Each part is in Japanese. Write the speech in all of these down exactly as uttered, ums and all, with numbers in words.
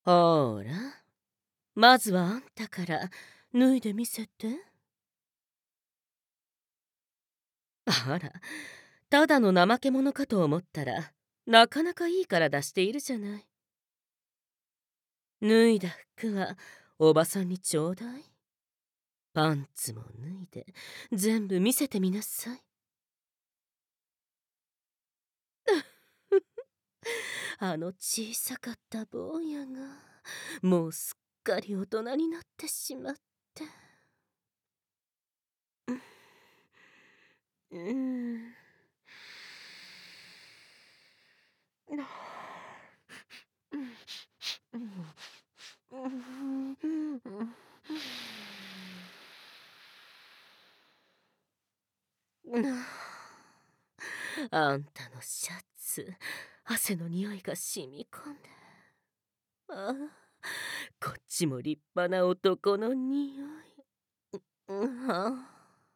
ほーら、まずはあんたから脱いでみせて。あら、ただの怠け者かと思ったら、なかなかいい体しているじゃない。脱いだ服はおばさんにちょうだい。パンツも脱いで全部見せてみなさい。あの小さかった坊やがもうすっかり大人になってしまって。うん。あんたのシャツ、汗の匂いが染み込んで。ああ、こっちも立派な男の匂い。うんあ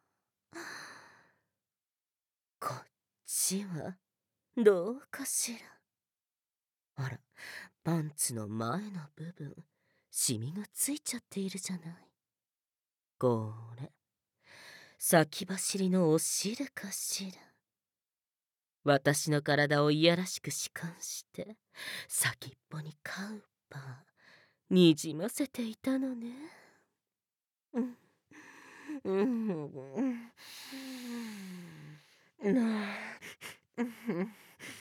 こっちはどうかしら。あら、パンツの前の部分、シミがついちゃっているじゃない。これ、先走りのお汁かしら。私の体をいやらしく弛緩して、先っぽにカウパー、にじませていたのね。うん、うん、うん、うん、うん、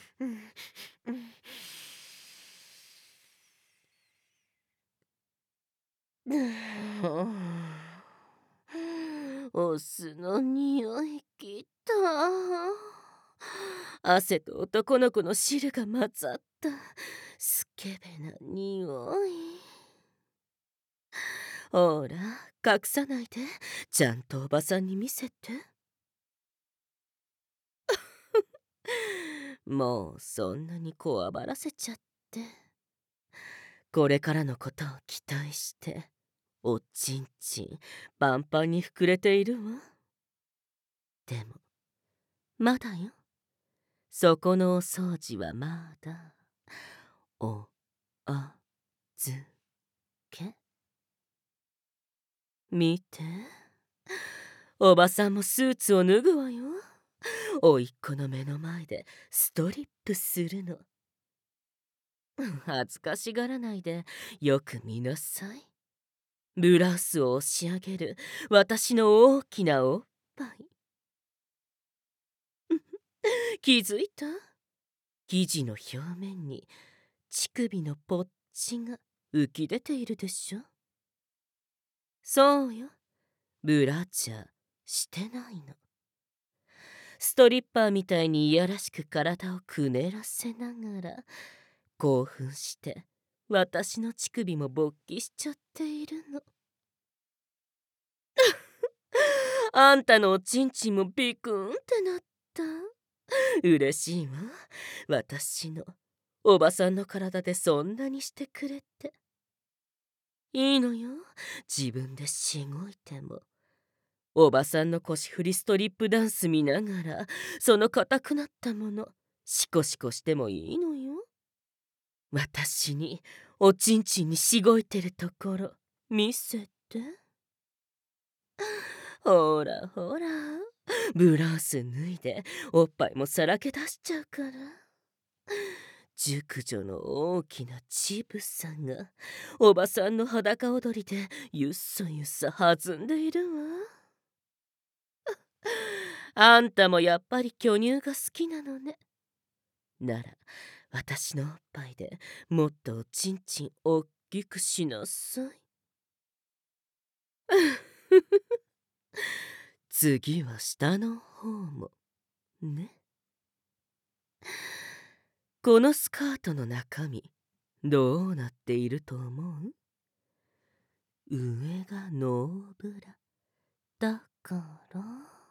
お酢の匂いきた。汗と男の子の汁が混ざったスケベな匂い。ほら、隠さないで、ちゃんとおばさんに見せて。もうそんなにこわばらせちゃって。これからのことを期待して、おちんちんパンパンに膨れているわ。でも、まだよ。そこのお掃除はまだ。お、あ、ずけ。見て。おばさんもスーツを脱ぐわよ。おいっ子の目の前でストリップするの。恥ずかしがらないでよく見なさい。ブラウスを押し上げる私の大きなおっぱい。気づいた？生地の表面に乳首のポッチが浮き出ているでしょ。そうよ、ブラジャーしてないの。ストリッパーみたいにいやらしく体をくねらせながら興奮して私の乳首も勃起しちゃっているの。あんたのおちんちんもビクンってなった。嬉しいわ、私のおばさんの体でそんなにしてくれて。いいのよ、自分でしごいても。おばさんの腰振りストリップダンス見ながらその硬くなったものシコシコしてもいいのよ。私におちんちんにしごいてるところ見せて。ほらほら、ブラウス脱いでおっぱいもさらけ出しちゃうから。熟女の大きな乳房がおばさんの裸踊りでゆっそゆっそ弾んでいるわ。あんたもやっぱり巨乳が好きなのね。なら私のおっぱいでもっとおちんちんおっきくしなさい。次は下の方もね。このスカートの中身どうなっていると思う？上がノーブラだから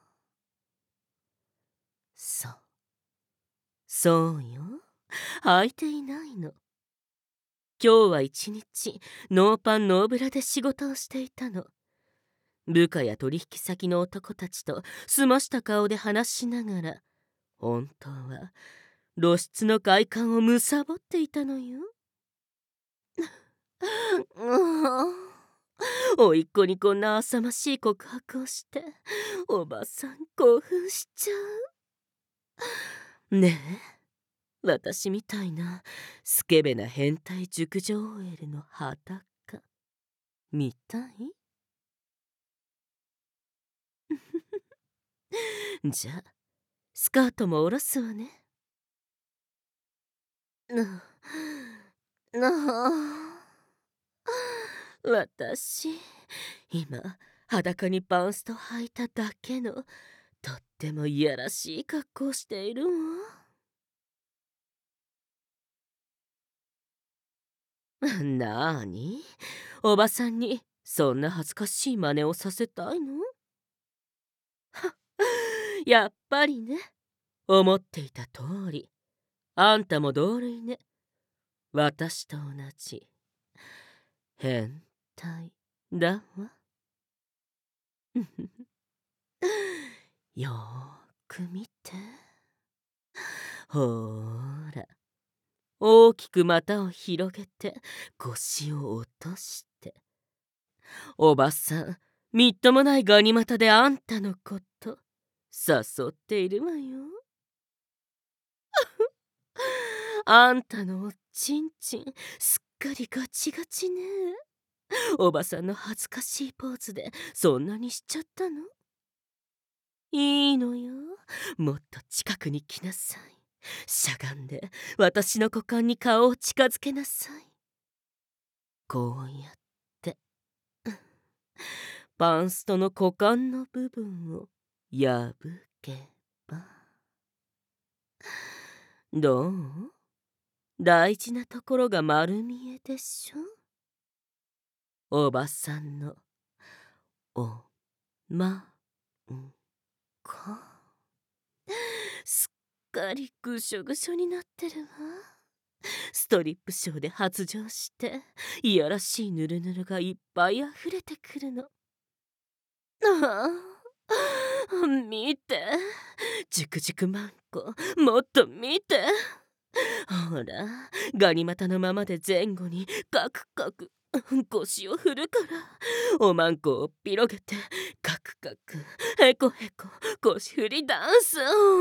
そうそうよ、履いていないの。今日は一日ノーパンノーブラで仕事をしていたの。部下や取引先の男たちと澄ました顔で話しながら本当は露出の快感を貪っていたのよ。 ううおいっ子にこんな浅ましい告白をしておばさん興奮しちゃう。ねえ、私みたいなスケベな変態熟女 オーエル の裸見たい？じゃあスカートも下ろすわね。なな私今裸にパンスト履いただけのとってもいやらしい格好をしているわ。なーに、おばさんにそんな恥ずかしい真似をさせたいの？やっぱりね、思っていた通りあんたも同類ね。私と同じ変態だわ。よーく見て。ほーら、大きく股を広げて腰を落として、おばさんみっともないガニ股であんたのこと誘っているわよ。あんたのおちんちんすっかりガチガチね。おばさんの恥ずかしいポーズでそんなにしちゃったの？いいのよ、もっと近くに来なさい。しゃがんで私の股間に顔を近づけなさい。こうやってパンストの股間の部分を破けば。どう？大事なところが丸見えでしょ？おばさんのおまんこすっかりぐしょぐしょになってるわ。ストリップショーで発情していやらしいヌルヌルがいっぱいあふれてくるの。ああ、見て、ジュクジュクマンコ、もっと見て。ほら、ガニ股のままで前後にカクカク腰を振るから、おまんこを広げてカクカクヘコヘコ腰振りダンス。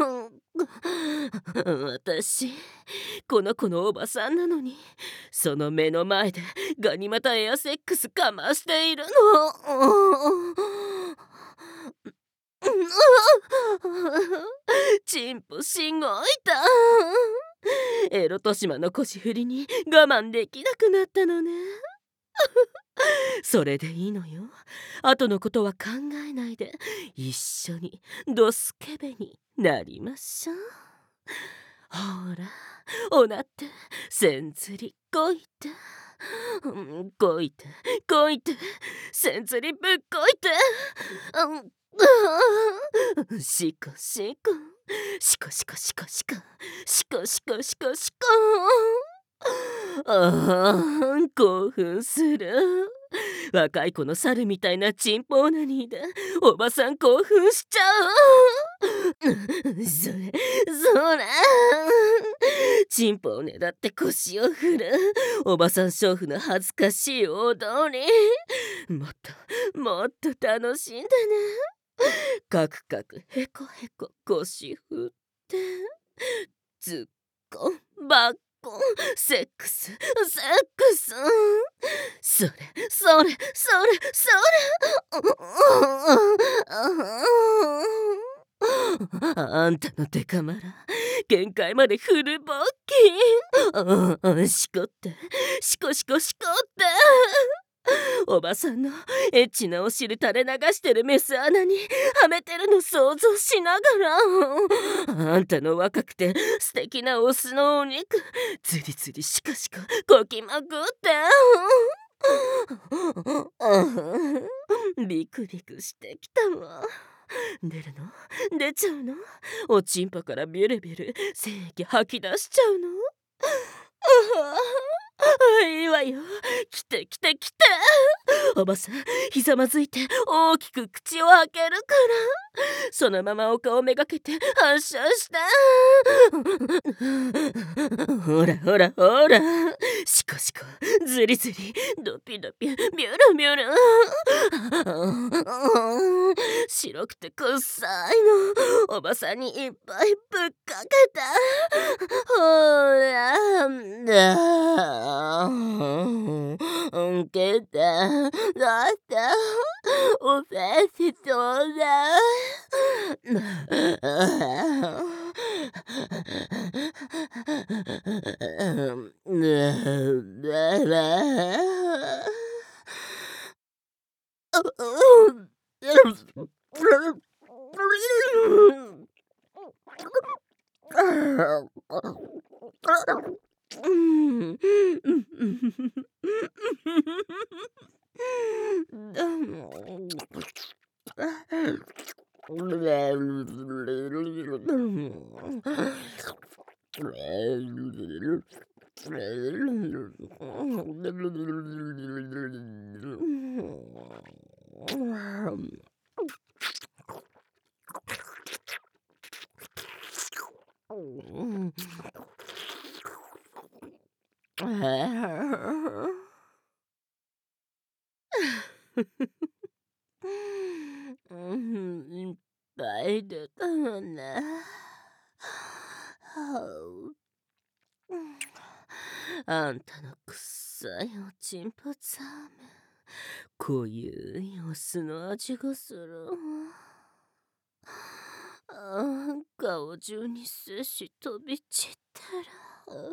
私この子のおばさんなのに、その目の前でガニ股エアセックスかましているの。チンポしごいた。エロトシマの腰振りに我慢できなくなったのね。それでいいのよ。後のことは考えないで一緒にドスケベになりましょう。ほら、おなってせんずりこいて、こいてこいてせんずりぶっこいて、シコシコシコシコシコシコシコシコシコシコ。ああ、興奮する。若い子の猿みたいなチンポオナニーでおばさん興奮しちゃう。それそれチンポをねだって腰を振るおばさん娼婦の恥ずかしい踊り、もっともっと楽しんでね。カクカクヘコヘコ腰振ってズッコンバッコンセックスセックス、それそれそれそれあんたのデカマラ限界までフル勃起。しこってしこしこしこっておばさんのエッチなお汁垂れ流してるメス穴にはめてるの想像しながら、あんたの若くて素敵なオスのお肉ズリズリシコシコこきまくってビクビクしてきたわ。出るの？出ちゃうの？おちんぽからビュルビュル精液吐き出しちゃうの？いいわよ、来て来て来て。おばさんひざまずいて大きく口を開けるから、そのままお顔めがけて発射して。ほらほらほらシコシコズズリズリ、ドピドピ、ビュルビュル。白くてくっさいの、おばさんにいっぱいぶっかけた。ほら、だ、んけた、だった、おべしそうだ。いっぱい出たのね。あんたのくっさいおちんぽザーメン、濃ゆいお酢の味がする。ああ、顔中に精子飛び散ったら。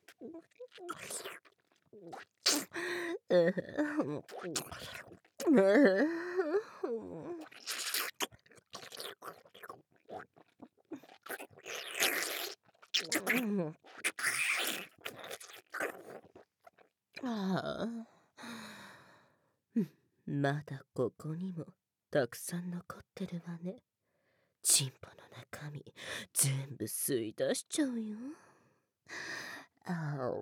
ああ、まだここにもたくさん残ってるわね。チンポの中身全部吸い出しちゃうよ。ああ、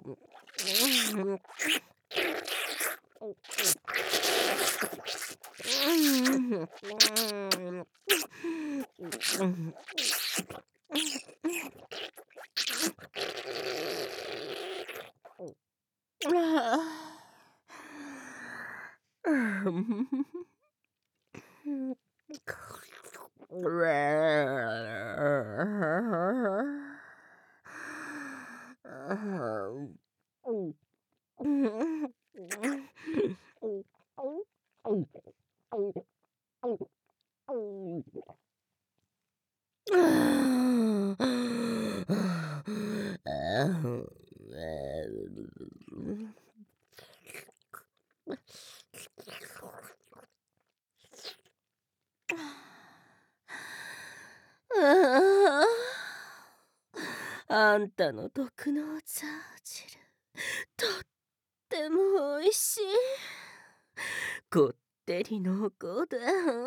あんたの毒のザー汁、とってもおいしい。こってり濃厚だ。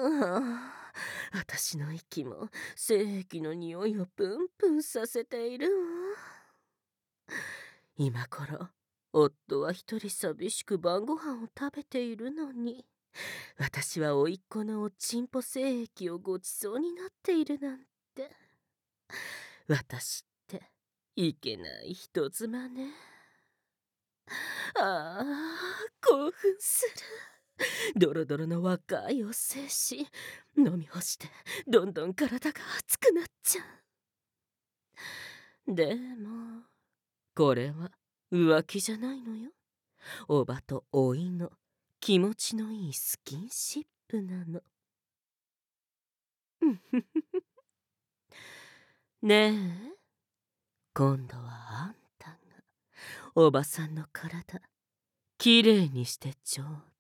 私の息も精液の匂いをプンプンさせているわ。今頃夫は一人寂しく晩ご飯を食べているのに、私は甥っ子のおちんぽ精液をごちそうになっているなんて。私っていけない人妻ね。ああ、興奮する。ドロドロの若いお精子飲み干してどんどん体が熱くなっちゃう。でもこれは浮気じゃないのよ。おばとおいの気持ちのいいスキンシップなの。ねえ、今度はあんたがおばさんの体きれいにしてちょう